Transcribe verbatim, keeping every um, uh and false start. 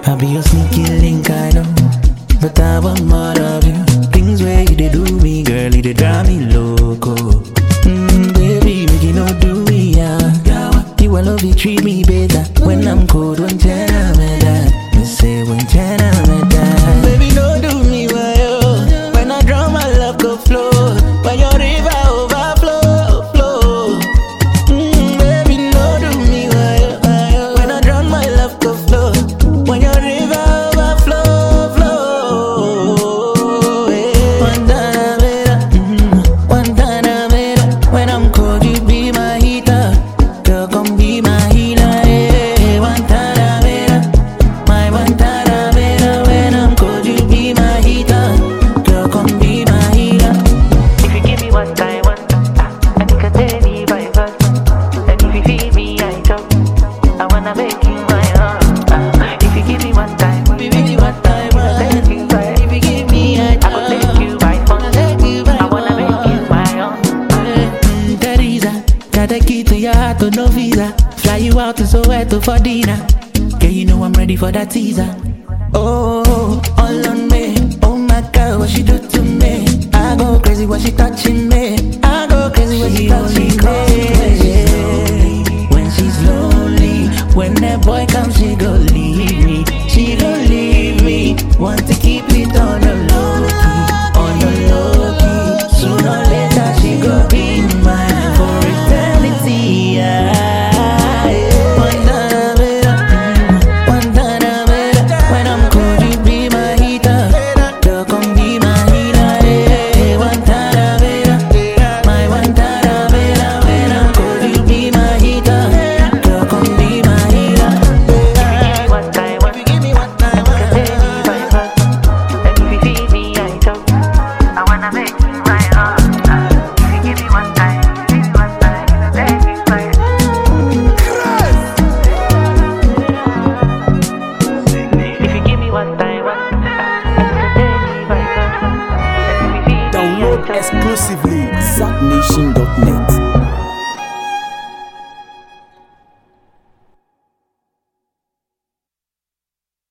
I be your sneaky link, I know, but I want more of you. Things where you they do me, girl, you they drive me loco. Mm, baby, make you not do me, yeah. You will love you, treat me better. When I'm cold, when China me that. Me say when China me that. Baby, don't do me well. When I drown, my love go flow. When your river overflow, flow. Mm, baby, don't do me well. When I drown, my love go flow. When your river overflow, flow. Yeah. One time, mm, one time, when I'm cold, you be my heater. Girl, come be my healer. Yeah. One time, my one time, when I'm cold, you be my heater. Girl, come be my healer. If you give me what I want, ah, I think I tell you by first. And if you feed me, I chop. I wanna make you my own. Ah, if you give me what I want, Give me what I want. thank you by. If you give me a I will take you by force. I wanna make you my own. Mm, Teresa, got the key to your heart, to no visa. Fly you out to Soweto for dinner. Girl, you know I'm ready for that teaser. Oh, all on me. Oh my God, what she do to me? I go crazy when she touching me. I go crazy when she touching me. When she's lonely, when that boy comes, she go leave me. She go leave me. Want to keep it on the low key, on the low key. Sooner or later, she go be mine for eternity. Yeah. One time, one time, when I'm cold, you be my heater. Girl, come be my healer. Yeah. One time, my one time, when I'm cold, you be my heater. Girl, come be my healer. What I want, Give me what I I tell you by first. And if you feed me, I chop. I wanna make you my own. Ah, if you give me one time, give me one time, thank you by. If you give me what I want, I think I tell you by first. And if you feed me, I Download chop. exclusively zack nation dot net.